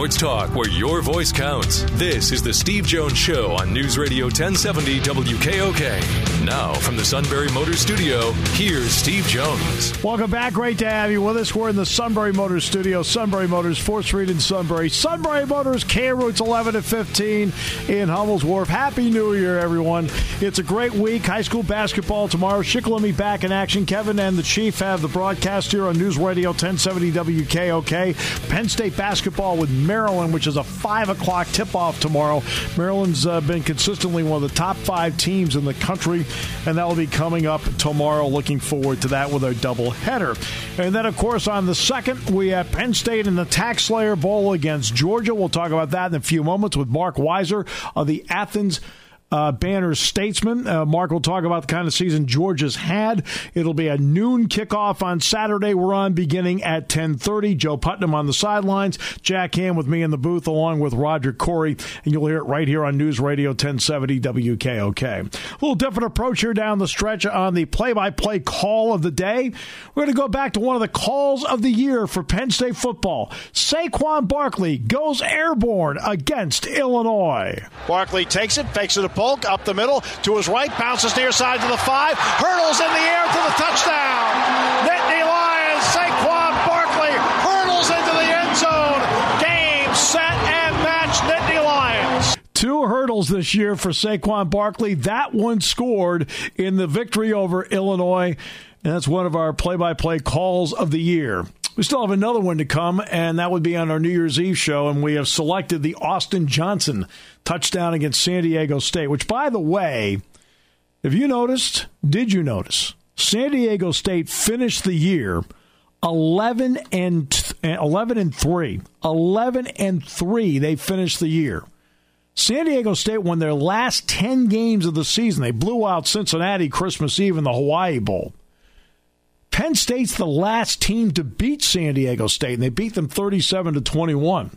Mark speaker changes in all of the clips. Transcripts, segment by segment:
Speaker 1: Sports talk where your voice counts. This is the Steve Jones Show on News Radio 1070 WKOK. Now from the Sunbury Motors Studio, here's Steve Jones.
Speaker 2: Welcome back. Great to have you with us. We're in the Sunbury Motors Studio. Sunbury Motors, 4th Street in Sunbury. Sunbury Motors, K routes 11 to 15 in Hummel's Wharf. Happy New Year, everyone. It's a great week. High school basketball tomorrow. Shikellamy back in action. Kevin and the Chief have the broadcast here on News Radio 1070 WKOK. Penn State basketball with Maryland, which is a 5 o'clock tip-off tomorrow. Maryland's been consistently one of the top 5 teams in the country, and that will be coming up tomorrow. Looking forward to that with our doubleheader. And then, of course, on the 2nd, we have Penn State in the Tax Slayer Bowl against Georgia. We'll talk about that in a few moments with Mark Weiser of the Athens Banner Statesman. Mark will talk about the kind of season Georgia's had. It'll be a noon kickoff on Saturday. We're on beginning at 10:30. Joe Putnam on the sidelines. Jack Ham with me in the booth along with Roger Corey. And you'll hear it right here on News Radio 1070 WKOK. A little different approach here down the stretch on the play-by-play call of the day. We're going to go back to one of the calls of the year for Penn State football. Saquon Barkley goes airborne against Illinois.
Speaker 3: Barkley takes it, fakes it Polk up the middle to his right, bounces near side to the 5, hurdles in the air to the touchdown. Nittany Lions, Saquon Barkley hurdles into the end zone. Game, set, and match, Nittany Lions.
Speaker 2: 2 hurdles this year for Saquon Barkley. That one scored in the victory over Illinois, and that's one of our play-by-play calls of the year. We still have another one to come, and that would be on our New Year's Eve show, and we have selected the Austin Johnson touchdown against San Diego State, which, by the way, if you noticed, did you notice? San Diego State finished the year 11 and 3. 11 and 3 they finished the year. San Diego State won their last 10 games of the season. They blew out Cincinnati Christmas Eve in the Hawaii Bowl. Penn State's the last team to beat San Diego State, and they beat them 37-21.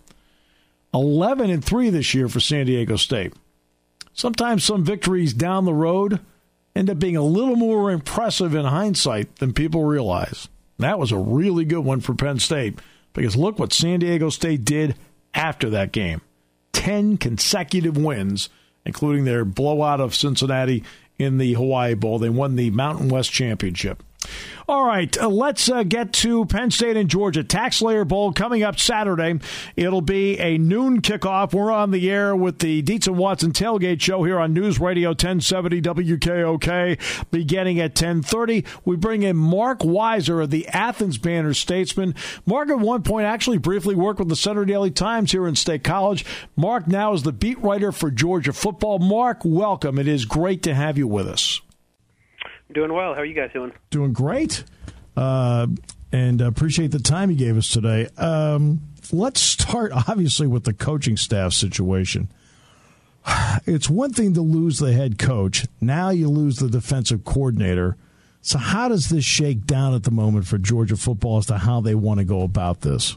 Speaker 2: 11 and 3 this year for San Diego State. Sometimes some victories down the road end up being a little more impressive in hindsight than people realize. That was a really good one for Penn State, because look what San Diego State did after that game. 10 consecutive wins, including their blowout of Cincinnati in the Hawaii Bowl. They won the Mountain West Championship. All right, let's get to Penn State and Georgia. Tax Slayer Bowl coming up Saturday. It'll be a noon kickoff. We're on the air with the Dietz and Watson Tailgate Show here on News Radio 1070 WKOK beginning at 10:30. We bring in Mark Weiser of the Athens Banner Statesman. Mark at one point actually briefly worked with the Centre Daily Times here in State College. Mark now is the beat writer for Georgia football. Mark, welcome. It is great to have you with us.
Speaker 4: Doing well. How are you guys doing?
Speaker 2: Doing great. And appreciate the time you gave us today. Let's start, obviously, with the coaching staff situation. It's one thing to lose the head coach. Now you lose the defensive coordinator. So how does this shake down at the moment for Georgia football as to how they want to go about this?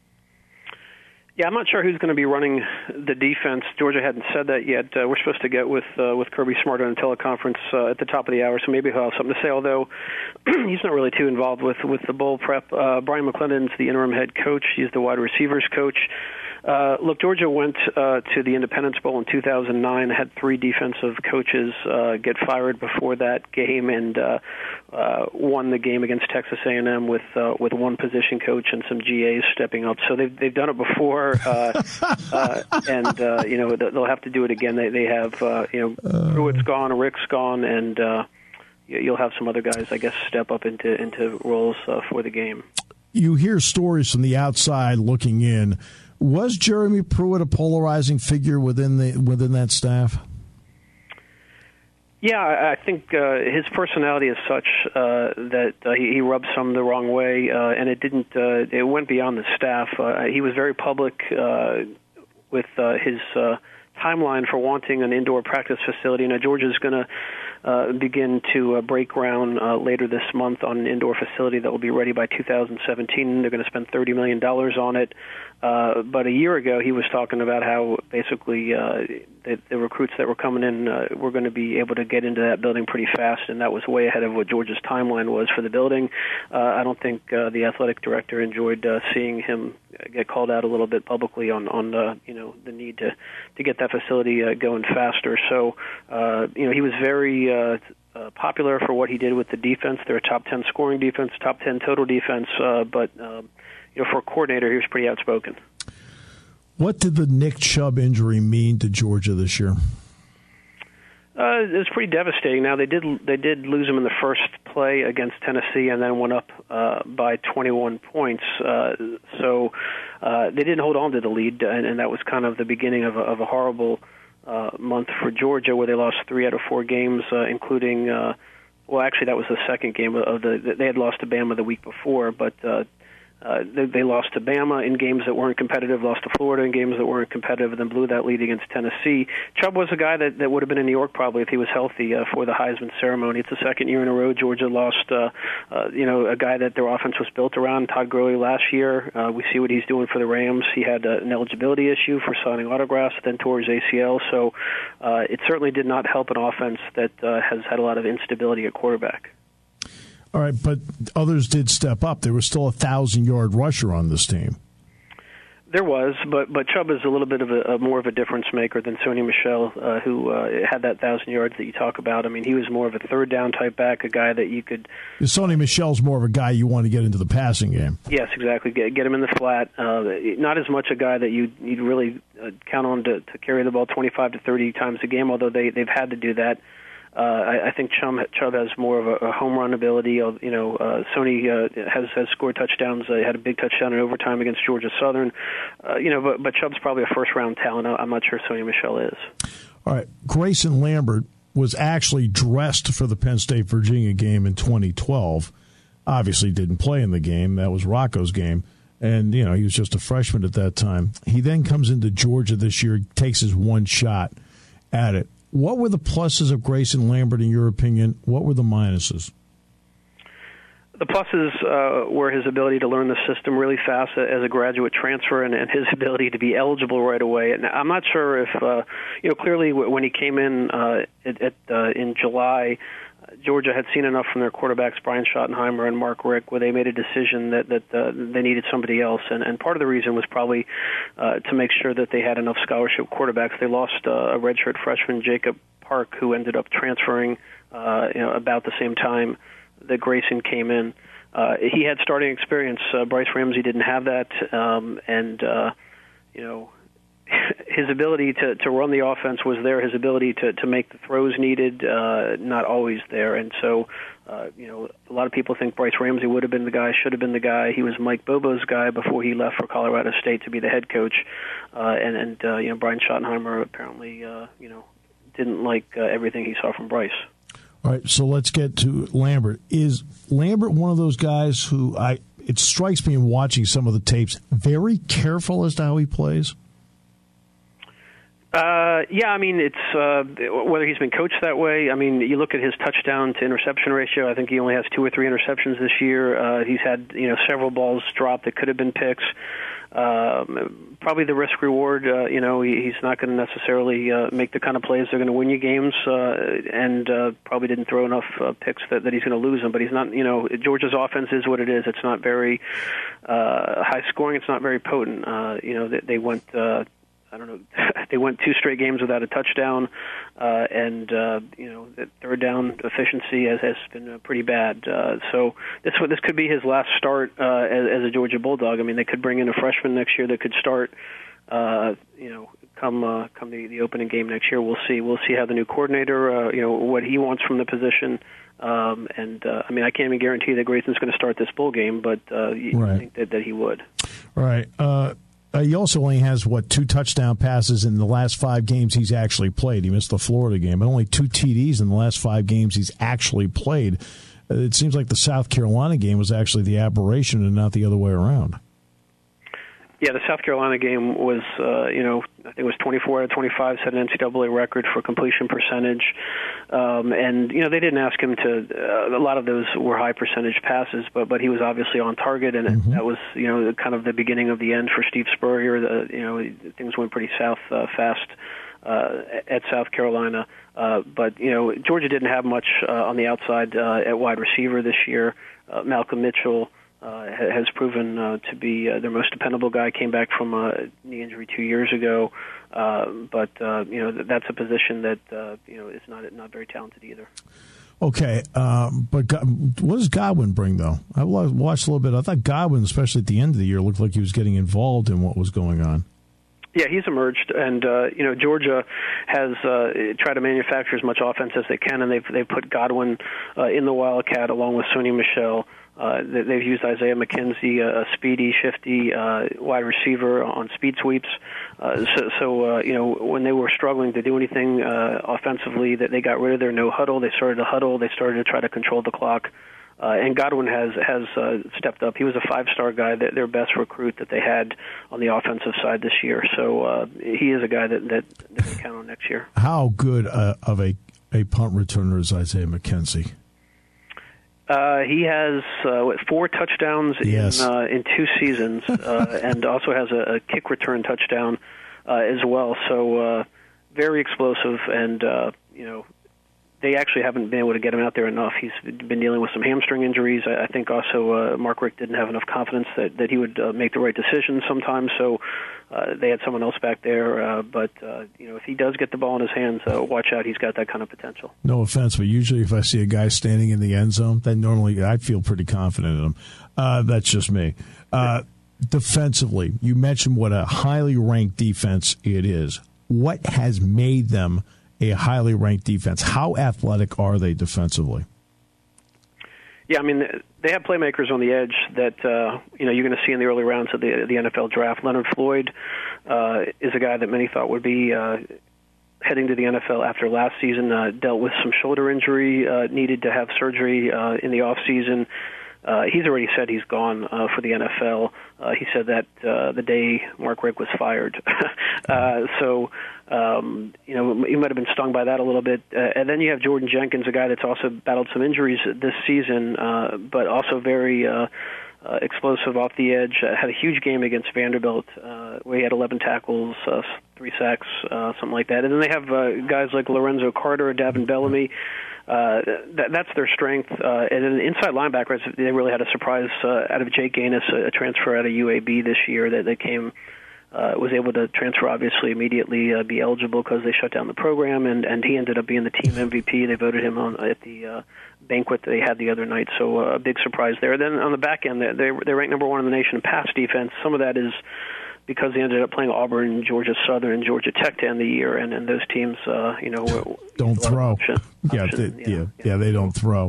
Speaker 4: Yeah, I'm not sure who's going to be running the defense. Georgia hadn't said that yet. We're supposed to get with Kirby Smart on a teleconference at the top of the hour, so maybe he'll have something to say, although he's not really too involved with the bowl prep. Brian McClendon's the interim head coach. He's the wide receivers coach. Look, Georgia went to the Independence Bowl in 2009, had 3 defensive coaches get fired before that game, and won the game against Texas A&M with one position coach and some GAs stepping up. So they've done it before, and they'll have to do it again. They have Pruitt's gone, Rick's gone, and you'll have some other guys, I guess, step up into roles for the game.
Speaker 2: You hear stories from the outside looking in. Was Jeremy Pruitt a polarizing figure within that staff?
Speaker 4: Yeah, I think his personality is such that he rubs some the wrong way, and it went beyond the staff. He was very public with his timeline for wanting an indoor practice facility. Now, Georgia's going to begin to break ground later this month on an indoor facility that will be ready by 2017. They're going to spend $30 million on it. But a year ago, he was talking about how basically the recruits that were coming in were going to be able to get into that building pretty fast, and that was way ahead of what Georgia's timeline was for the building. I don't think the athletic director enjoyed seeing him get called out a little bit publicly on the need to get that facility going faster. So he was very popular for what he did with the defense. They're a top 10 scoring defense, top 10 total defense, but for a coordinator, he was pretty outspoken.
Speaker 2: What did the Nick Chubb injury mean to Georgia this year?
Speaker 4: It was pretty devastating. Now they did lose him in the first play against Tennessee, and then went up by 21 points. So they didn't hold on to the lead, and that was kind of the beginning of a horrible month for Georgia, where they lost 3 out of 4 games, including. Actually, that was the second game of they had lost to Bama the week before, but. They lost to Bama in games that weren't competitive, lost to Florida in games that weren't competitive, and then blew that lead against Tennessee. Chubb was a guy that would have been in New York probably if he was healthy for the Heisman ceremony. It's the second year in a row Georgia lost, a guy that their offense was built around, Todd Gurley, last year. We see what he's doing for the Rams. He had an eligibility issue for signing autographs, then tore his ACL. So it certainly did not help an offense that has had a lot of instability at quarterback.
Speaker 2: All right, but others did step up. There was still a 1,000-yard rusher on this team.
Speaker 4: There was, but Chubb is a little bit of a more of a difference maker than Sony Michel, who had that 1,000 yards that you talk about. I mean, he was more of a third down type back, a guy that you could.
Speaker 2: Sony Michel's more of a guy you want to get into the passing game.
Speaker 4: Yes, exactly. Get him in the flat. Not as much a guy that you'd really count on to carry the ball 25 to 30 times a game, although they've had to do that. I think Chubb has more of a home run ability. Sony has scored touchdowns. He had a big touchdown in overtime against Georgia Southern. But Chubb's probably a first-round talent. I'm not sure Sony Michel is.
Speaker 2: All right. Grayson Lambert was actually dressed for the Penn State-Virginia game in 2012. Obviously didn't play in the game. That was Rocco's game. And, he was just a freshman at that time. He then comes into Georgia this year, takes his one shot at it. What were the pluses of Grayson Lambert, in your opinion? What were the minuses?
Speaker 4: The pluses were his ability to learn the system really fast as a graduate transfer, and his ability to be eligible right away. And I'm not sure if, clearly when he came in in July, Georgia had seen enough from their quarterbacks, Brian Schottenheimer and Mark Richt, where they made a decision that they needed somebody else. And part of the reason was probably to make sure that they had enough scholarship quarterbacks. They lost a redshirt freshman, Jacob Park, who ended up transferring about the same time that Grayson came in. He had starting experience. Bryce Ramsey didn't have that. His ability to run the offense was there. His ability to make the throws needed, not always there. And so, a lot of people think Bryce Ramsey would have been the guy, should have been the guy. He was Mike Bobo's guy before he left for Colorado State to be the head coach. Brian Schottenheimer apparently, didn't like everything he saw from Bryce.
Speaker 2: All right, so let's get to Lambert. Is Lambert one of those guys who it strikes me in watching some of the tapes, very careful as to how he plays? It's whether he's been coached that way. I mean, you look at his touchdown to interception ratio. I think he only has 2 or 3 interceptions this year. He's had several balls dropped that could have been picks. Probably the risk reward. He's not going to necessarily make the kind of plays that are going to win you games, and probably didn't throw enough picks that he's going to lose them. But he's not. Georgia's offense is what it is. It's not very high scoring. It's not very potent. They went. They went 2 straight games without a touchdown, and the third down efficiency has been pretty bad. So this could be his last start as a Georgia Bulldog. I mean, they could bring in a freshman next year that could start. Come the opening game next year. We'll see. We'll see how the new coordinator, what he wants from the position. I can't even guarantee that Grayson's going to start this bowl game, but I think that he would. All right. He also only has, 2 touchdown passes in the last 5 games he's actually played. He missed the Florida game, but only 2 TDs in the last 5 games he's actually played. It seems like the South Carolina game was actually the aberration and not the other way around.
Speaker 4: Yeah, the South Carolina game was, I think it was 24 out of 25, set an NCAA record for completion percentage. And they didn't ask him to. A lot of those were high percentage passes, but he was obviously on target, and that was kind of the beginning of the end for Steve Spurrier. Things went pretty south fast at South Carolina. But Georgia didn't have much on the outside at wide receiver this year. Malcolm Mitchell has proven to be their most dependable guy. Came back from a knee injury 2 years ago, but that's a position that is not very talented either.
Speaker 2: Okay, but what does Godwin bring, though? I watched a little bit. I thought Godwin, especially at the end of the year, looked like he was getting involved in what was going on.
Speaker 4: Yeah, he's emerged, and Georgia has tried to manufacture as much offense as they can, and they've put Godwin in the Wildcat along with Sony Michel. They've used Isaiah McKenzie, a speedy, shifty wide receiver on speed sweeps. So when they were struggling to do anything offensively, that they got rid of their no huddle. They started to huddle. They started to try to control the clock. And Godwin has stepped up. He was a 5-star guy, their best recruit that they had on the offensive side this year. So he is a guy that they can count on next year.
Speaker 2: How good of a punt returner is Isaiah McKenzie?
Speaker 4: He has 4 touchdowns in 2 seasons, and also has a kick return touchdown as well. So very explosive, and they actually haven't been able to get him out there enough. He's been dealing with some hamstring injuries. I think also Mark Richt didn't have enough confidence that he would make the right decision sometimes, so they had someone else back there. But if he does get the ball in his hands, watch out. He's got that kind of potential.
Speaker 2: No offense, but usually if I see a guy standing in the end zone, then normally I feel pretty confident in him. That's just me. Defensively, you mentioned what a highly ranked defense it is. What has made them a highly ranked defense? How athletic are they defensively?
Speaker 4: Yeah, I mean, they have playmakers on the edge that you're going to see in the early rounds of the NFL draft. Leonard Floyd is a guy that many thought would be heading to the NFL after last season. Dealt with some shoulder injury, needed to have surgery in the off season. He's already said he's gone for the NFL. He said that the day Mark Richt was fired. So he might have been stung by that a little bit. And then you have Jordan Jenkins, a guy that's also battled some injuries this season, but also very explosive off the edge. Had a huge game against Vanderbilt where he had 11 tackles, 3 sacks, something like that. And then they have guys like Lorenzo Carter, Davin Bellamy. That's their strength. And then inside linebackers, they really had a surprise out of Jake Gaines, a transfer out of UAB this year that came, was able to transfer obviously immediately, be eligible because they shut down the program, and he ended up being the team MVP. They voted him on at the banquet they had the other night, so a big surprise there. Then on the back end, they're ranked number 1 in the nation in pass defense. Some of that is because they ended up playing Auburn, Georgia Southern, and Georgia Tech to end the year, and those teams,
Speaker 2: don't throw. They don't throw.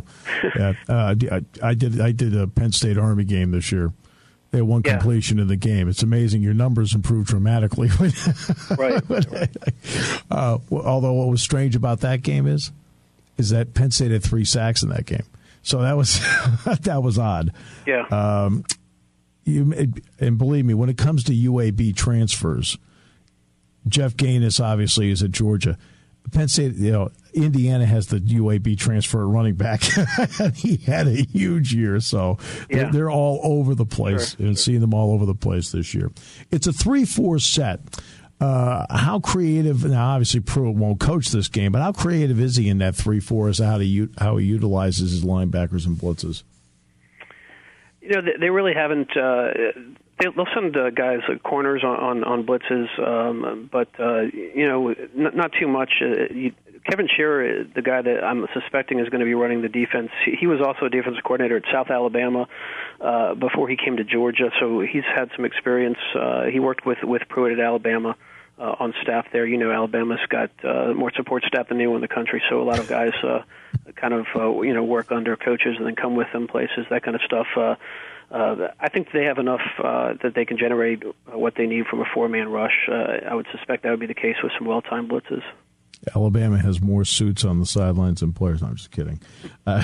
Speaker 2: I did a Penn State Army game this year. They had 1 completion in the game. It's amazing. Your numbers improved dramatically.
Speaker 4: Right.
Speaker 2: Although what was strange about that game is that Penn State had 3 sacks in that game. So that was that was odd.
Speaker 4: Yeah.
Speaker 2: And believe me, when it comes to UAB transfers, Jeff Gaines obviously is at Georgia. Penn State, Indiana has the UAB transfer running back. He had a huge year, so they're all over the place, and seeing them all over the place this year. It's a 3-4 set. How creative? Now, obviously, Pruitt won't coach this game, but how creative is he in that 3-4 as to how he utilizes his linebackers and blitzes?
Speaker 4: They really haven't. They'll send guys like corners on blitzes, but not too much. Kevin Shearer, the guy that I'm suspecting is going to be running the defense, he was also a defensive coordinator at South Alabama before he came to Georgia, so he's had some experience. He worked with Pruitt at Alabama on staff there. Alabama's got more support staff than anyone in the country, so a lot of guys kind of work under coaches and then come with them places, that kind of stuff. I think they have enough that they can generate what they need from a 4-man rush. I would suspect that would be the case with some well-timed blitzes.
Speaker 2: Alabama has more suits on the sidelines than players. No, I'm just kidding.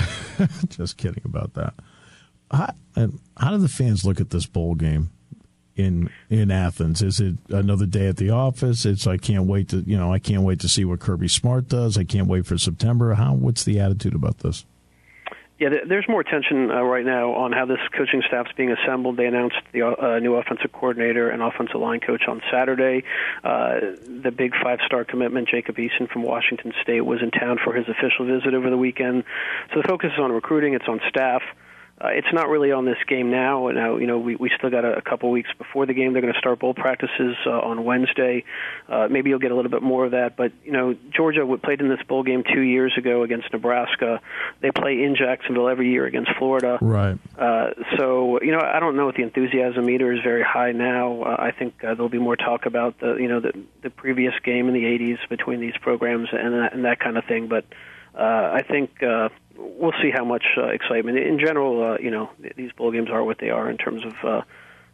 Speaker 2: Just kidding about that. How do the fans look at this bowl game? in Athens? Is it another day at the office? It's I can't wait to see what Kirby Smart does. I can't wait for September. What's the attitude about this?
Speaker 4: Yeah, there's more attention right now on how this coaching staff's being assembled. They announced the new offensive coordinator and offensive line coach on Saturday. The big 5-star commitment, Jacob Eason from Washington State, was in town for his official visit over the weekend. So the focus is on recruiting. It's on staff. It's not really on this game now. Now, we still got a couple weeks before the game. They're going to start bowl practices on Wednesday. Maybe you'll get a little bit more of that. But, Georgia played in this bowl game 2 years ago against Nebraska. They play in Jacksonville every year against Florida.
Speaker 2: Right.
Speaker 4: So, I don't know if the enthusiasm meter is very high now. I think there'll be more talk about the previous game in the 80s between these programs and that kind of thing. But I think we'll see how much excitement. In general, these bowl games are what they are in terms of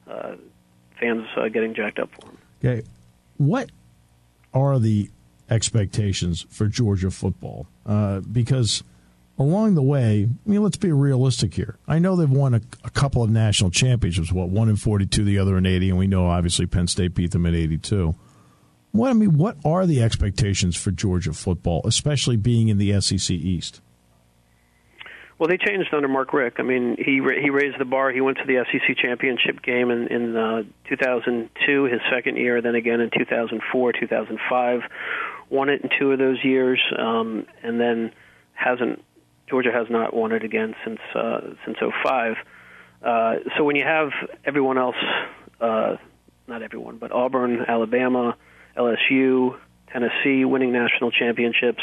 Speaker 4: fans getting jacked up for them.
Speaker 2: Okay, what are the expectations for Georgia football? Because along the way, let's be realistic here. I know they've won a couple of national championships. One in 42, the other in 80, and we know obviously Penn State beat them in 82. What are the expectations for Georgia football, especially being in the SEC East?
Speaker 4: Well, they changed under Mark Richt. He raised the bar. He went to the SEC championship game in 2002, his second year, then again in 2004, 2005. Won it in 2 of those years, and then Georgia has not won it again since 2005. So when you have everyone else, not everyone, but Auburn, Alabama, LSU, Tennessee winning national championships,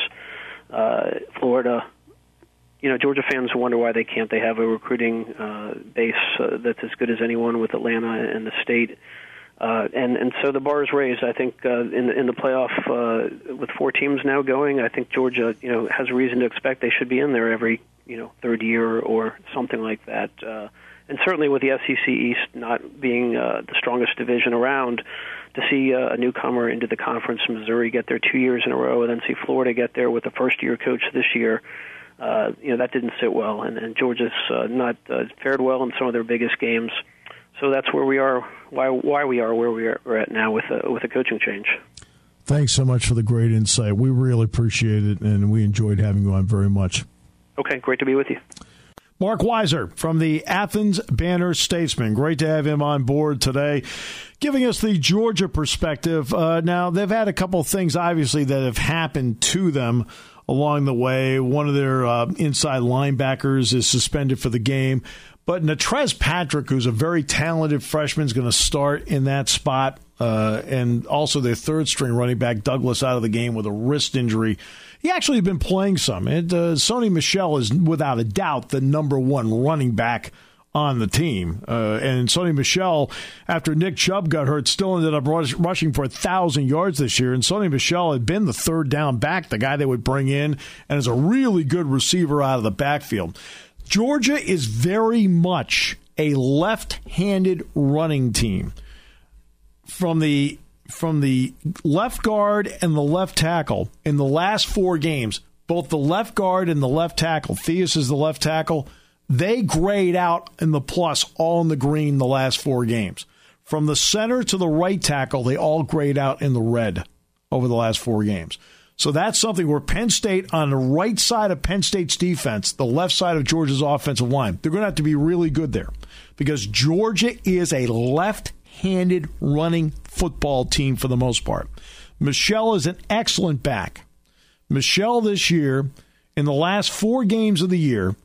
Speaker 4: Florida, Georgia fans wonder why they can't. They have a recruiting base that's as good as anyone with Atlanta and the state. And so the bar is raised. I think in the playoff with 4 teams now going, I think Georgia has reason to expect they should be in there every third year or something like that. And certainly with the SEC East not being the strongest division around, to see a newcomer into the conference, Missouri, get there 2 years in a row, and then see Florida get there with a first-year coach this year, that didn't sit well. And Georgia's not fared well in some of their biggest games. So that's where we are, why we are where we're at now with a coaching change.
Speaker 2: Thanks so much for the great insight. We really appreciate it, and we enjoyed having you on very much.
Speaker 4: Okay, great to be with you.
Speaker 2: Mark Weiser from the Athens Banner-Statesman. Great to have him on board today, giving us the Georgia perspective. Now, they've had a couple of things, obviously, that have happened to them along the way. One of their inside linebackers is suspended for the game. But Natrez Patrick, who's a very talented freshman, is going to start in that spot. And also their third-string running back, Douglas, out of the game with a wrist injury. He actually has been playing some. And Sony Michel is, without a doubt, the number one running back on the team. And Sony Michel, after Nick Chubb got hurt, still ended up rushing for 1,000 yards this year. And Sony Michel had been the third down back, the guy they would bring in, and is a really good receiver out of the backfield. Georgia is very much a left-handed running team. From the left guard and the left tackle in the last 4 games, both the left guard and the left tackle, Theus is the left tackle, they grade out in the plus, all in the green the last 4 games. From the center to the right tackle, they all grade out in the red over the last 4 games. So that's something where Penn State, on the right side of Penn State's defense, the left side of Georgia's offensive line, they're going to have to be really good there because Georgia is a left-handed running football team for the most part. Michel is an excellent back. Michel this year, in the last 4 games of the year,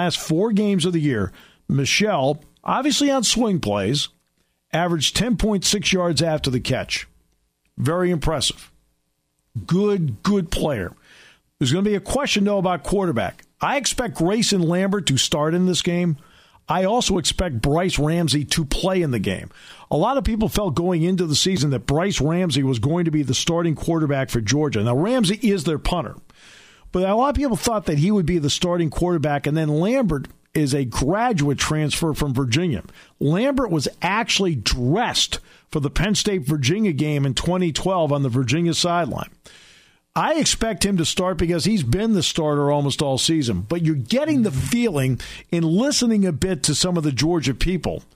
Speaker 2: Michel, obviously on swing plays, averaged 10.6 yards after the catch. Very impressive. Good player. There's going to be a question, though, about quarterback. I expect Grayson Lambert to start in this game. I also expect Bryce Ramsey to play in the game. A lot of people felt going into the season that Bryce Ramsey was going to be the starting quarterback for Georgia. Now, Ramsey is their punter. But a lot of people thought that he would be the starting quarterback, and then Lambert is a graduate transfer from Virginia. Lambert was actually dressed for the Penn State-Virginia game in 2012 on the Virginia sideline. I expect him to start because he's been the starter almost all season. But you're getting the feeling in listening a bit to some of the Georgia people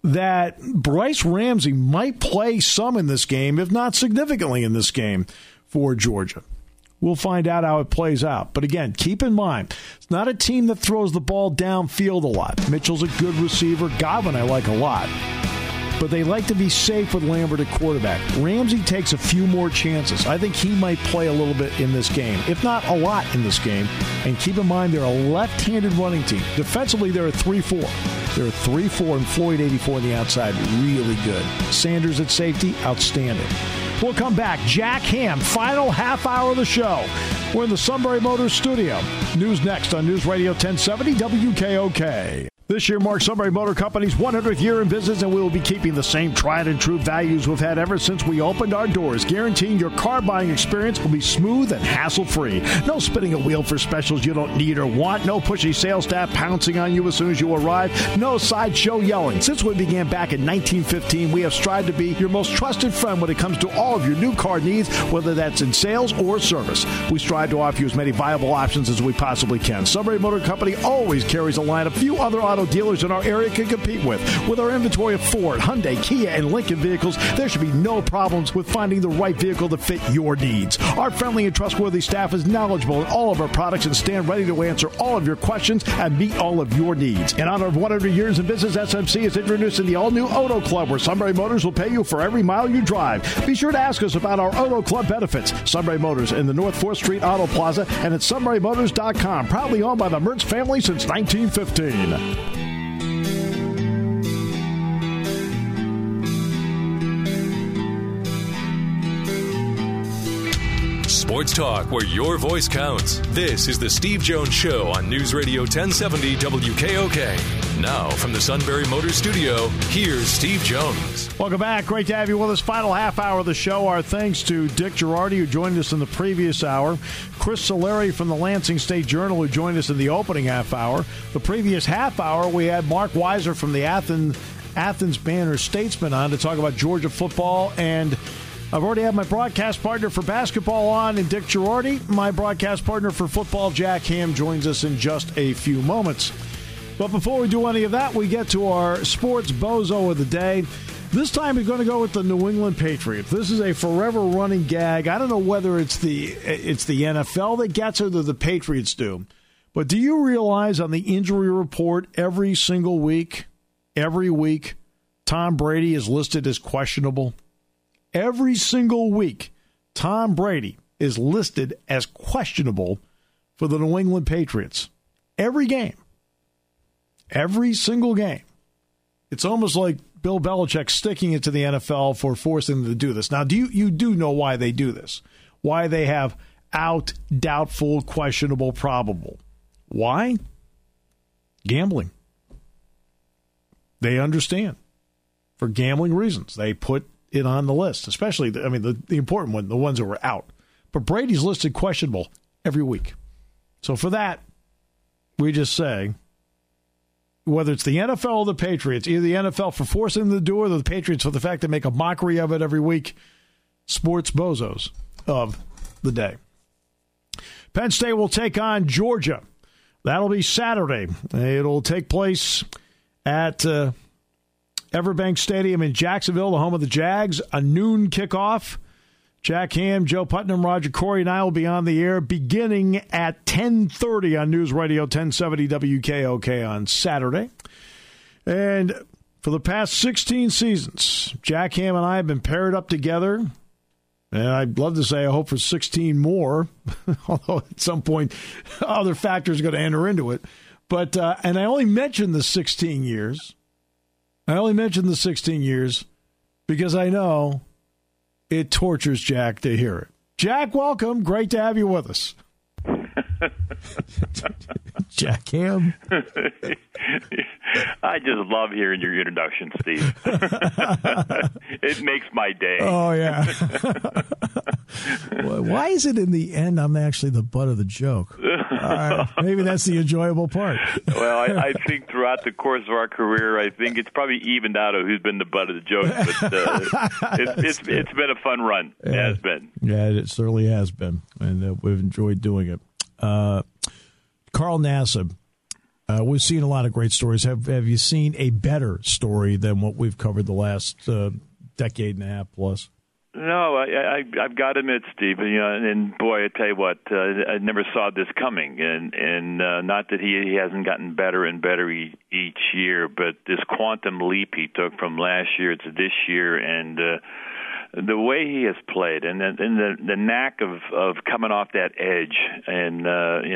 Speaker 2: that Bryce Ramsey might play some in this game, if not significantly in this game for Georgia. We'll find out how it plays out. But again, keep in mind, it's not a team that throws the ball downfield a lot. Mitchell's a good receiver. Godwin I like a lot. But they like to be safe with Lambert at quarterback. Ramsey takes a few more chances. I think he might play a little bit in this game, if not a lot in this game. And keep in mind, they're a left-handed running team. Defensively, they're a 3-4. They're a 3-4, and Floyd 84 on the outside, really good. Sanders at safety, outstanding. We'll come back. Jack Ham, final half hour of the show. We're in the Sunbury Motors studio. News next on News Radio 1070 WKOK. This year marks Sunbury Motor Company's 100th year in business, and we will be keeping the same tried and true values we've had ever since we opened our doors, guaranteeing your car buying experience will be smooth and hassle-free. No spinning a wheel for specials you don't need or want. No pushy sales staff pouncing on you as soon as you arrive. No sideshow yelling. Since we began back in 1915, we have strived to be your most trusted friend when it comes to all of your new car needs, whether that's in sales or service. We strive to offer you as many viable options as we possibly can. Sunbury Motor Company always carries a line of few other auto dealers in our area can compete with. With our inventory of Ford, Hyundai, Kia, and Lincoln vehicles, there should be no problems with finding the right vehicle to fit your needs. Our friendly and trustworthy staff is knowledgeable in all of our products and stand ready to answer all of your questions and meet all of your needs. In honor of 100 years in business, SMC is introducing the all-new Auto Club, where Sunbury Motors will pay you for every mile you drive. Be sure to ask us about our Auto Club benefits. Sunbury Motors in the North 4th Street Auto Plaza and at sunburymotors.com. Proudly owned by the Mertz family since 1915.
Speaker 1: Sports talk where your voice counts. This is the Steve Jones Show on News Radio 1070 WKOK. Now from the Sunbury Motors studio, here's Steve Jones.
Speaker 2: Welcome back. Great to have you with us. Final half hour of the show. Our thanks to Dick Girardi, who joined us in the previous hour. Chris Solari from the Lansing State Journal, who joined us in the opening half hour. The previous half hour, we had Mark Weiser from the Athens Banner-Statesman on to talk about Georgia football, and I've already had my broadcast partner for basketball on, and Dick Girardi. My broadcast partner for football, Jack Ham, joins us in just a few moments. But before we do any of that, we get to our sports bozo of the day. This time we're going to go with the New England Patriots. This is a forever running gag. I don't know whether it's the NFL that gets it or the Patriots do. But do you realize on the injury report every single week, Tom Brady is listed as questionable? Every single week, Tom Brady is listed as questionable for the New England Patriots. Every game. Every single game. It's almost like Bill Belichick sticking it to the NFL for forcing them to do this. Now, you do know why they do this? Why they have out, doubtful, questionable, probable. Why? Gambling. They understand. For gambling reasons. They put it on the list, especially, the important one, the ones that were out. But Brady's listed questionable every week. So for that, we just say, whether it's the NFL or the Patriots, either the NFL for forcing them to do it or the Patriots for the fact they make a mockery of it every week, sports bozos of the day. Penn State will take on Georgia. That'll be Saturday. It'll take place at Everbank Stadium in Jacksonville, the home of the Jags, a noon kickoff. Jack Ham, Joe Putnam, Roger Corey, and I will be on the air beginning at 10:30 on News Radio 1070 WKOK on Saturday. And for the past 16 seasons, Jack Ham and I have been paired up together. And I'd love to say I hope for 16 more, although at some point other factors are going to enter into it. But and I only mentioned the 16 years. Because I know it tortures Jack to hear it. Jack, welcome. Great to have you with us. Jack Ham.
Speaker 5: I just love hearing your introduction, Steve. It makes my day.
Speaker 2: Oh, yeah. Why is it in the end I'm actually the butt of the joke? Maybe that's the enjoyable part.
Speaker 5: Well, I think throughout the course of our career, I think it's probably evened out of who's been the butt of the joke. But it's been a fun run. It has been.
Speaker 2: Yeah, it certainly has been. And we've enjoyed doing it. Carl Nassib We've seen a lot of great stories. Have you seen a better story than what we've covered the last decade and a half plus?
Speaker 5: No, I've got to admit, Steve, and boy, I tell you what, I never saw this coming, and not that he hasn't gotten better and better each year, but this quantum leap he took from last year to this year, and the way he has played, and the knack of coming off that edge, and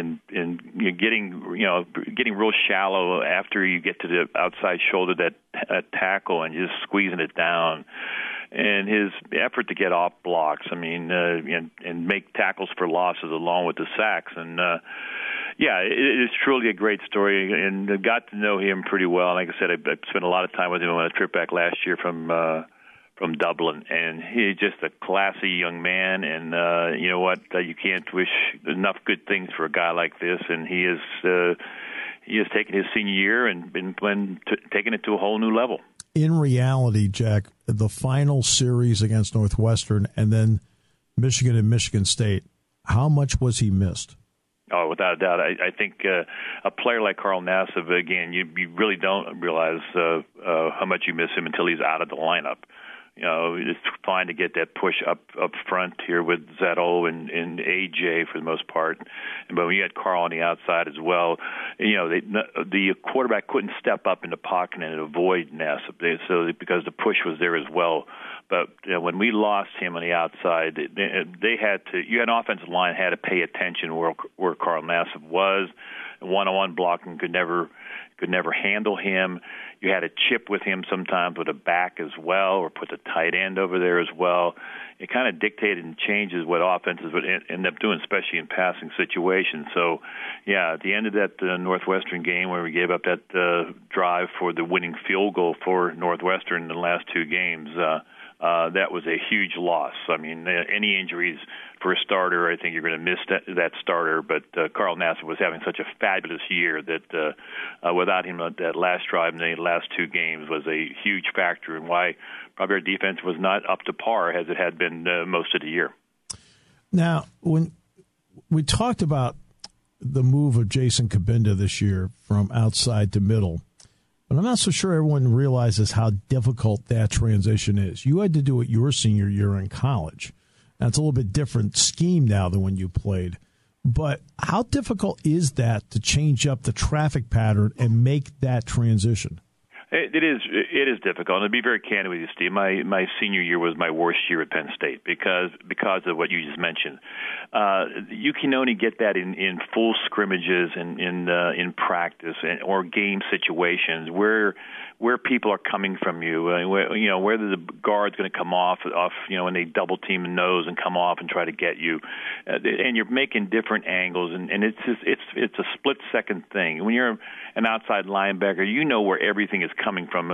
Speaker 5: getting real shallow after you get to the outside shoulder that tackle and just squeezing it down. And his effort to get off blocks, and make tackles for losses along with the sacks. And, it is truly a great story, and I got to know him pretty well. Like I said, I spent a lot of time with him on a trip back last year from Dublin, and he's just a classy young man, and you know what? You can't wish enough good things for a guy like this, and he has taken his senior year and been taking it to a whole new level.
Speaker 2: In reality, Jack, the final series against Northwestern and then Michigan and Michigan State, how much was he missed?
Speaker 5: Oh, without a doubt. I think a player like Carl Nassib, again, you really don't realize how much you miss him until he's out of the lineup. It's fine to get that push up front here with Zettel and AJ for the most part. But when you had Carl on the outside as well, the quarterback couldn't step up in the pocket and avoid Nassib because the push was there as well. But when we lost him on the outside, they had to. You had an offensive line had to pay attention where Carl Nassib was. One-on-one blocking could never handle him. You had to chip with him sometimes with a back as well, or put the tight end over there as well. It kind of dictated and changes what offenses would end up doing, especially in passing situations. So, at the end of that Northwestern game where we gave up that drive for the winning field goal for Northwestern in the last two games, that was a huge loss. Any injuries for a starter, I think you're going to miss that starter. But Carl Nassib was having such a fabulous year that without him, that last drive in the last two games was a huge factor in why probably our defense was not up to par as it had been most of the year.
Speaker 2: Now, when we talked about the move of Jason Cabinda this year from outside to middle, but I'm not so sure everyone realizes how difficult that transition is. You had to do it your senior year in college. Now, it's a little bit different scheme now than when you played. But how difficult is that to change up the traffic pattern and make that transition?
Speaker 5: It is difficult. And to be very candid with you, Steve, my senior year was my worst year at Penn State because of what you just mentioned. You can only get that in full scrimmages and in practice or game situations where people are coming from you. Whether the guard's going to come off when they double team the nose and come off and try to get you, and you're making different angles, and it's a split second thing. When you're an outside linebacker, you know where everything is coming from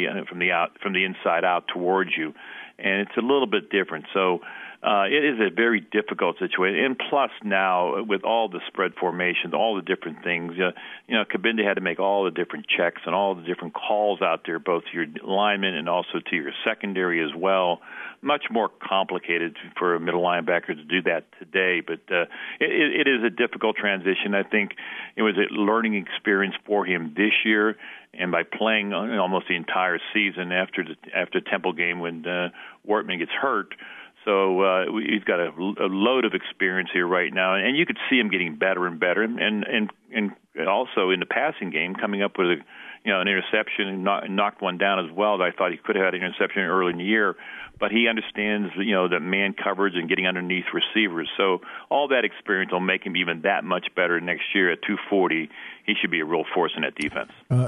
Speaker 5: the inside out towards you, and it's a little bit different. So it is a very difficult situation. And plus now, with all the spread formations, all the different things, Cabinda had to make all the different checks and all the different calls out there, both to your linemen and also to your secondary as well. Much more complicated for a middle linebacker to do that today, but it is a difficult transition. I think it was a learning experience for him this year, and by playing almost the entire season after the Temple game when Wortman gets hurt. So he's got a load of experience here right now, and you could see him getting better and better, and also in the passing game coming up with an interception and knocked one down as well. I thought he could have had an interception early in the year, but he understands the man coverage and getting underneath receivers. So all that experience will make him even that much better next year at 240. He should be a real force in that defense.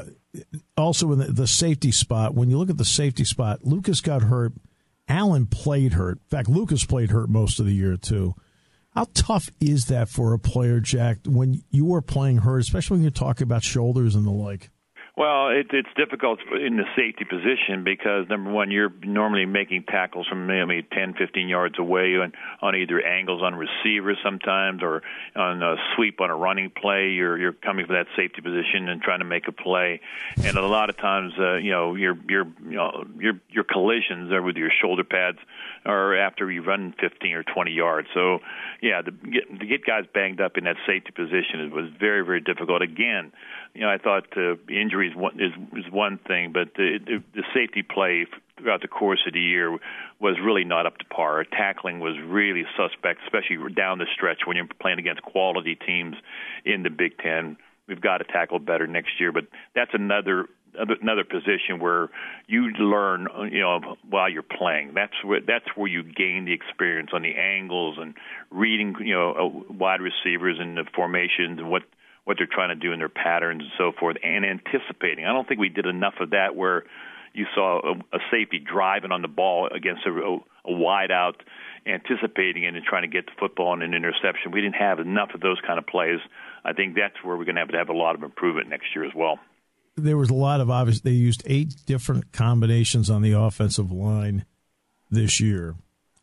Speaker 2: Also in the safety spot, when you look at the safety spot, Lucas got hurt. Allen played hurt. In fact, Lucas played hurt most of the year, too. How tough is that for a player, Jack, when you are playing hurt, especially when you're talking about shoulders and the like?
Speaker 5: Well, it's difficult in the safety position because, number one, you're normally making tackles from maybe 10, 15 yards away on either angles on receivers sometimes or on a sweep on a running play. You're coming from that safety position and trying to make a play. And a lot of times, your collisions are with your shoulder pads or after you run 15 or 20 yards. So, yeah, to get guys banged up in that safety position was very, very difficult. Again, I thought injuries is one thing, but the safety play throughout the course of the year was really not up to par. Tackling was really suspect, especially down the stretch when you're playing against quality teams in the Big Ten. We've got to tackle better next year, but that's another position where you learn, while you're playing. That's where you gain the experience on the angles and reading, wide receivers and the formations and what they're trying to do in their patterns and so forth, and anticipating. I don't think we did enough of that where you saw a safety driving on the ball against a wide out, anticipating and trying to get the football on an interception. We didn't have enough of those kind of plays. I think that's where we're going to have a lot of improvement next year as well.
Speaker 2: There was a lot of obvious. They used 8 different combinations on the offensive line this year.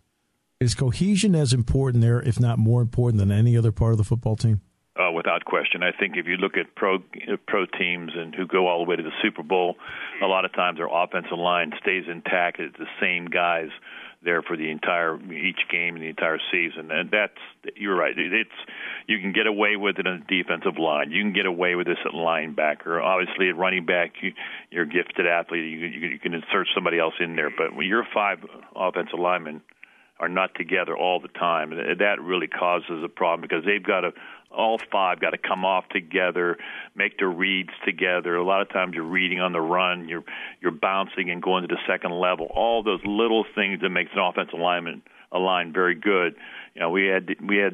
Speaker 2: Is cohesion as important there, if not more important than any other part of the football team?
Speaker 5: Without question. I think if you look at pro teams and who go all the way to the Super Bowl, a lot of times their offensive line stays intact. It's the same guys there for each game and the entire season. And you're right. You can get away with it on the defensive line. You can get away with this at linebacker. Obviously, at running back, you're a gifted athlete. You can insert somebody else in there. But when your 5 offensive linemen are not together all the time, that really causes a problem because all 5 got to come off together, make their reads together. A lot of times you're reading on the run, you're bouncing and going to the second level. All those little things that makes an offensive line very good. We had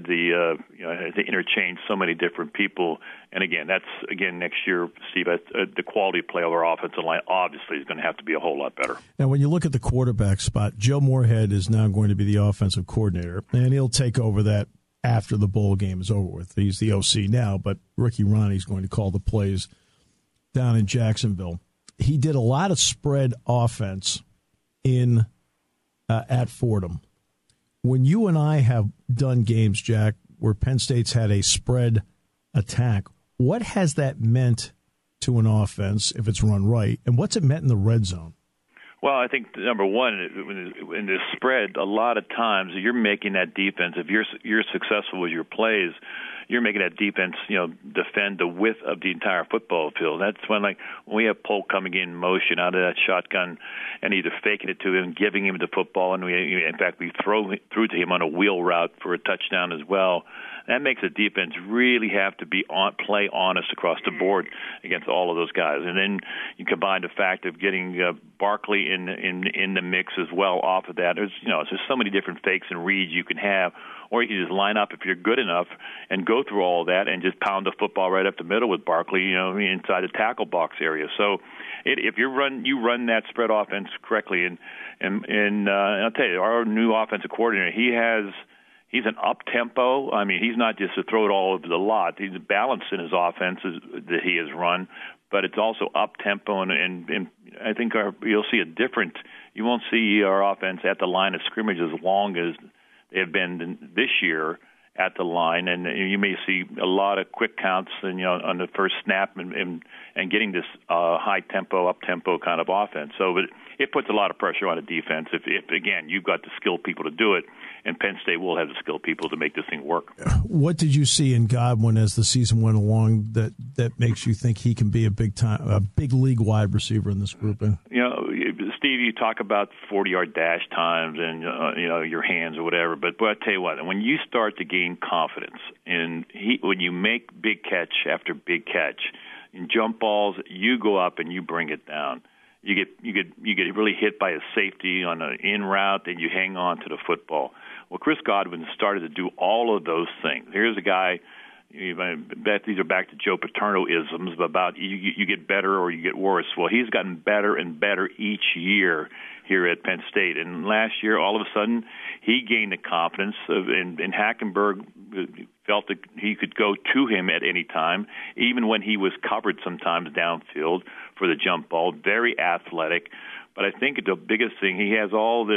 Speaker 5: to interchange so many different people. And again, next year, Steve, the quality of play of our offensive line obviously is going to have to be a whole lot better.
Speaker 2: Now, when you look at the quarterback spot, Joe Moorhead is now going to be the offensive coordinator, and he'll take over that after the bowl game is over with. He's the OC now, but Ricky Ronnie's going to call the plays down in Jacksonville. He did a lot of spread offense at Fordham. When you and I have done games, Jack, where Penn State's had a spread attack, what has that meant to an offense if it's run right, and what's it meant in the red zone?
Speaker 5: Well, I think number one, in the spread, a lot of times you're making that defense. If you're successful with your plays, you're making that defense, defend the width of the entire football field. That's when we have Polk coming in motion out of that shotgun and either faking it to him, giving him the football, and we throw to him on a wheel route for a touchdown as well. That makes the defense really have to play honest across the board against all of those guys. And then you combine the fact of getting Barkley in the mix as well off of that. There's so many different fakes and reads you can have, or you can just line up if you're good enough and go through all of that and just pound the football right up the middle with Barkley, inside the tackle box area. So if you run that spread offense correctly, and I'll tell you, our new offensive coordinator, he's an up-tempo. I mean, he's not just to throw it all over the lot. He's balanced in his offenses that he has run, but it's also up-tempo, and I think you'll see a different – you won't see our offense at the line of scrimmage as long as they have been this year at the line, and you may see a lot of quick counts and, on the first snap and getting this high-tempo, up-tempo kind of offense. So it puts a lot of pressure on a defense if, again, you've got the skilled people to do it, and Penn State will have the skilled people to make this thing work.
Speaker 2: What did you see in Godwin as the season went along that makes you think he can be a big league wide receiver in this grouping?
Speaker 5: Steve, you talk about 40-yard dash times and your hands or whatever, but I tell you what, when you start to gain confidence when you make big catch after big catch in jump balls, you go up and you bring it down. You get really hit by a safety on an in route, and you hang on to the football. Well, Chris Godwin started to do all of those things. Here's a guy These are back to Joe Paterno-isms about you get better or you get worse. Well, he's gotten better and better each year here at Penn State. And last year, all of a sudden, he gained the confidence and Hackenberg felt that he could go to him at any time, even when he was covered sometimes downfield for the jump ball. Very athletic. But I think the biggest thing, he has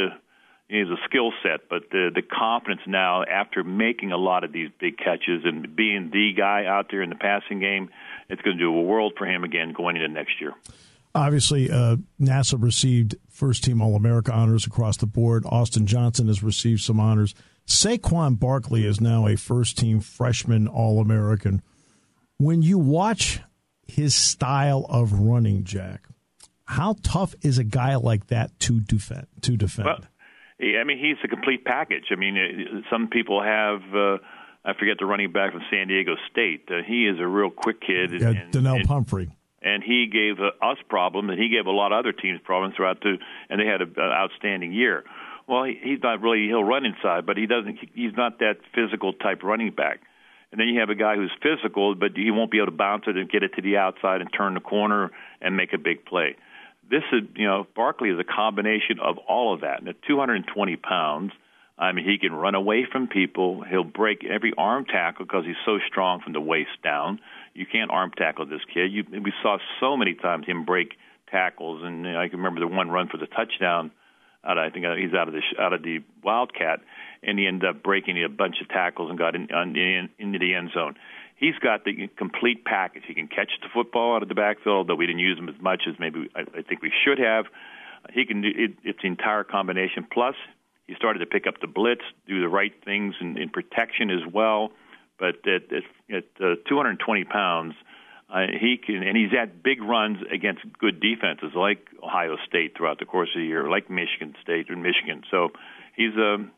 Speaker 5: a skill set, but the confidence now after making a lot of these big catches and being the guy out there in the passing game, it's going to do a world for him again going into next year.
Speaker 2: Obviously, NASA received first-team All-America honors across the board. Austin Johnson has received some honors. Saquon Barkley is now a first-team freshman All-American. When you watch his style of running, Jack, how tough is a guy like that to defend?
Speaker 5: Well, I mean, he's a complete package. I mean, some people have, I forget the running back from San Diego State. He is a real quick kid.
Speaker 2: Donnell Pumphrey.
Speaker 5: And he gave us problems, and he gave a lot of other teams problems and they had an outstanding year. Well, he's not really, he'll run inside, but he's not that physical type running back. And then you have a guy who's physical, but he won't be able to bounce it and get it to the outside and turn the corner and make a big play. This is, Barkley is a combination of all of that. And at 220 pounds, I mean, he can run away from people. He'll break every arm tackle because he's so strong from the waist down. You can't arm tackle this kid. We saw so many times him break tackles, and I can remember the one run for the touchdown. I think he's out of the Wildcat, and he ended up breaking a bunch of tackles and got into the end zone. He's got the complete package. He can catch the football out of the backfield, although we didn't use him as much as maybe I think we should have. He can do it. It's the entire combination. Plus, he started to pick up the blitz, do the right things in protection as well. But at 220 pounds, he can, and he's had big runs against good defenses like Ohio State throughout the course of the year, like Michigan State and Michigan. So he's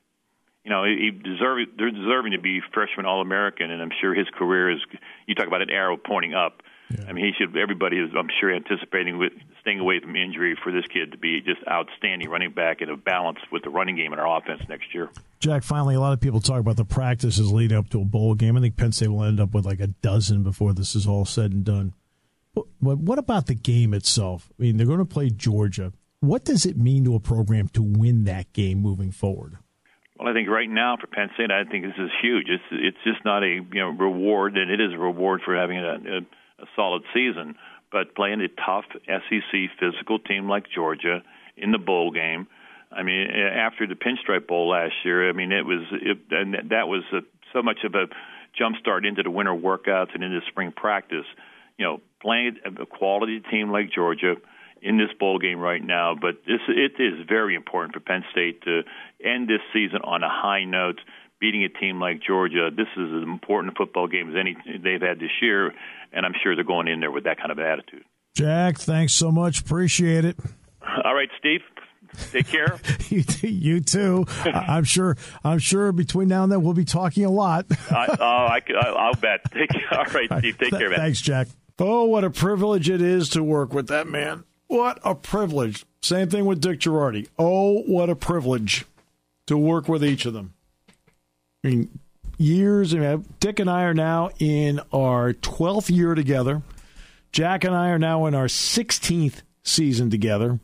Speaker 5: they're deserving to be freshman All-American, and I'm sure his career is. You talk about an arrow pointing up. Yeah. I mean, everybody is, I'm sure, anticipating staying away from injury for this kid to be just outstanding running back and a balance with the running game in our offense next year.
Speaker 2: Jack, finally, a lot of people talk about the practices leading up to a bowl game. I think Penn State will end up with like a dozen before this is all said and done. But what about the game itself? I mean, they're going to play Georgia. What does it mean to a program to win that game moving forward?
Speaker 5: Well, I think right now for Penn State, I think this is huge. It's just not a reward, and it is a reward for having a solid season. But playing a tough SEC physical team like Georgia in the bowl game, I mean, after the Pinstripe Bowl last year, I mean, that was so much of a jump start into the winter workouts and into spring practice. Playing a quality team like Georgia in this bowl game right now, but it is very important for Penn State to end this season on a high note, beating a team like Georgia. This is as important a football game as any they've had this year, and I'm sure they're going in there with that kind of attitude.
Speaker 2: Jack, thanks so much. Appreciate it.
Speaker 5: All right, Steve. Take care.
Speaker 2: You too. I'm sure between now and then we'll be talking a lot.
Speaker 5: I'll bet. All right, Steve. Take care, man.
Speaker 2: Thanks, Jack. Oh, what a privilege it is to work with that man. What a privilege. Same thing with Dick Girardi. Oh, what a privilege to work with each of them. I mean, years. Dick and I are now in our 12th year together. Jack and I are now in our 16th season together.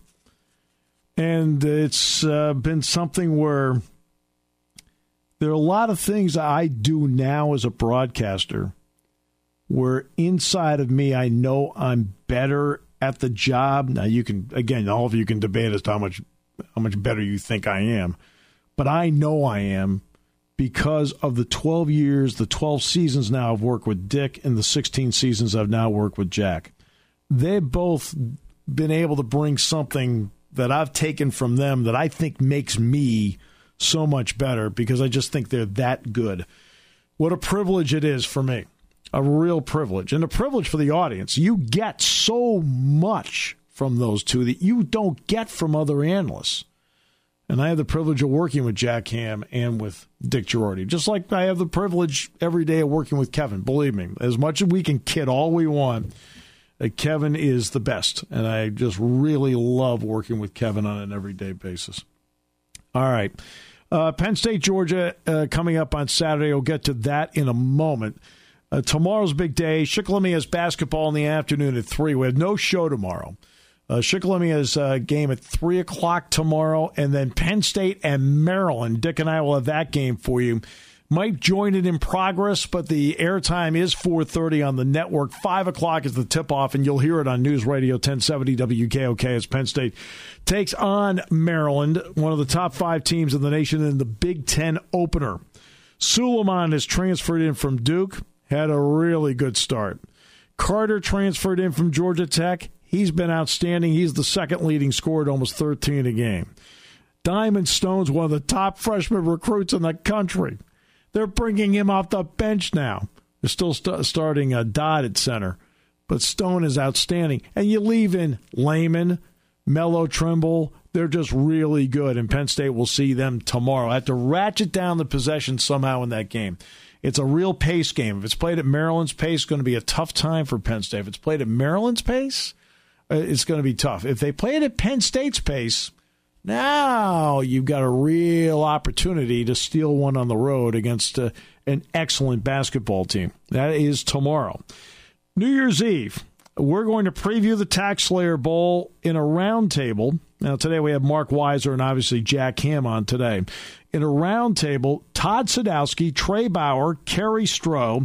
Speaker 2: And it's been something where there are a lot of things I do now as a broadcaster where inside of me I know I'm better at the job. Now, you can, again, all of you can debate as to how much better you think I am. But I know I am because of the 12 years, the 12 seasons now I've worked with Dick and the 16 seasons I've now worked with Jack. They've both been able to bring something that I've taken from them that I think makes me so much better because I just think they're that good. What a privilege it is for me. A real privilege. And a privilege for the audience. You get so much from those two that you don't get from other analysts. And I have the privilege of working with Jack Ham and with Dick Girardi. Just like I have the privilege every day of working with Kevin. Believe me, as much as we can kid all we want, Kevin is the best. And I just really love working with Kevin on an everyday basis. All right. Penn State, Georgia, coming up on Saturday. We'll get to that in a moment. Tomorrow's a big day. Shikellamy has basketball in the afternoon at 3. We have no show tomorrow. Shikellamy has a game at 3 o'clock tomorrow, and then Penn State and Maryland. Dick and I will have that game for you. Might join it in progress, but the airtime is 4:30 on the network. 5 o'clock is the tip-off, and you'll hear it on News Radio 1070 WKOK as Penn State takes on Maryland, one of the top 5 teams in the nation in the Big Ten opener. Suleiman has transferred in from Duke, had a really good start. Carter transferred in from Georgia Tech. He's been outstanding. He's the second leading scorer at almost 13 a game. Diamond Stone's one of the top freshman recruits in the country. They're bringing him off the bench now. They're still starting Dodd at center. But Stone is outstanding. And you leave in Layman, Mello Trimble. They're just really good, and Penn State will see them tomorrow. I have to ratchet down the possession somehow in that game. It's a real pace game. If it's played at Maryland's pace, it's going to be a tough time for Penn State. If it's played at Maryland's pace, it's going to be tough. If they play it at Penn State's pace, now you've got a real opportunity to steal one on the road against an excellent basketball team. That is tomorrow. New Year's Eve, we're going to preview the TaxSlayer Bowl in a roundtable. Now, today we have Mark Weiser and obviously Jack Ham on today. In a roundtable, Todd Sadowski, Trey Bauer, Kerry Stroh,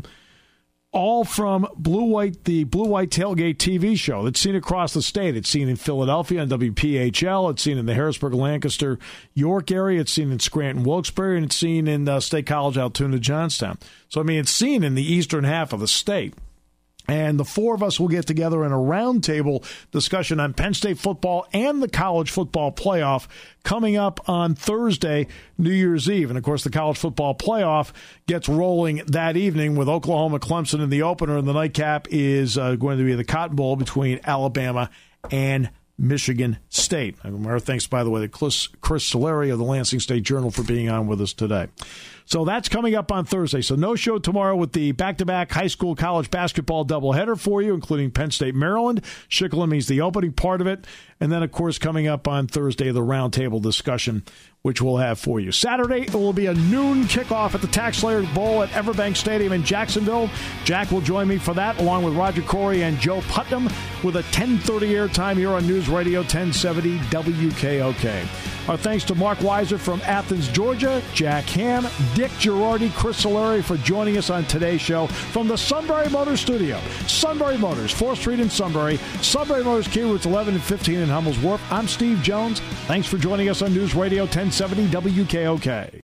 Speaker 2: all from the Blue White Tailgate TV show. It's seen across the state. It's seen in Philadelphia on WPHL. It's seen in the Harrisburg, Lancaster, York area. It's seen in Scranton, Wilkes-Barre, and it's seen in State College, Altoona, Johnstown. So, I mean, it's seen in the eastern half of the state. And the 4 of us will get together in a roundtable discussion on Penn State football and the college football playoff coming up on Thursday, New Year's Eve. And, of course, the college football playoff gets rolling that evening with Oklahoma Clemson in the opener, and the nightcap is going to be the Cotton Bowl between Alabama and Michigan State. Our thanks, by the way, to Chris Solari of the Lansing State Journal for being on with us today. So that's coming up on Thursday. So no show tomorrow with the back-to-back high school college basketball doubleheader for you, including Penn State, Maryland. Shikellamy the opening part of it. And then, of course, coming up on Thursday, the roundtable discussion, which we'll have for you. Saturday, it will be a noon kickoff at the TaxSlayer Bowl at Everbank Stadium in Jacksonville. Jack will join me for that, along with Roger Corey and Joe Putnam, with a 10:30 airtime here on News Radio 1070 WKOK. Our thanks to Mark Weiser from Athens, Georgia, Jack Ham, Dick Girardi, Chris Solari for joining us on today's show from the Sunbury Motors Studio. Sunbury Motors, 4th Street in Sunbury. Sunbury Motors, key routes 11 and 15 in Hummel's Wharf. I'm Steve Jones. Thanks for joining us on News Radio 1070 WKOK.